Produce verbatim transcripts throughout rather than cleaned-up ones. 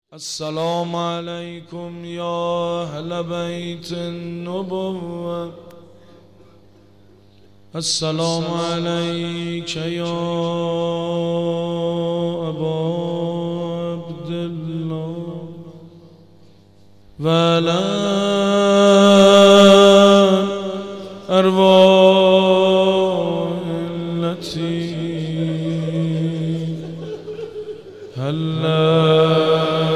السلام عليكم يا أهل بيت النبوة. السلام عليك يا أبا عبد الله وعلى أرواح التي هلت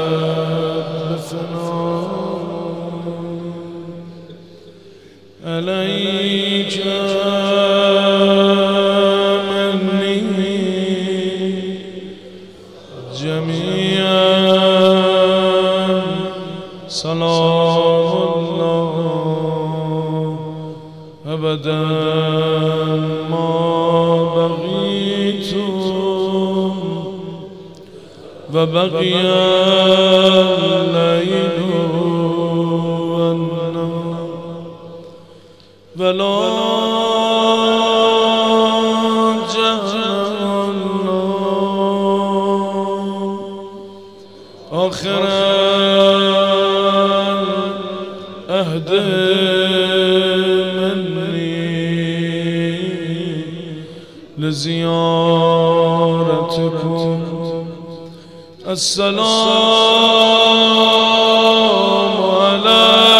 عليك مني جميعا سلام الله أبدا ما بقيت وبقي الليل ولا جهل الله آخر العهد مني لزيارتكم. السلام عليكم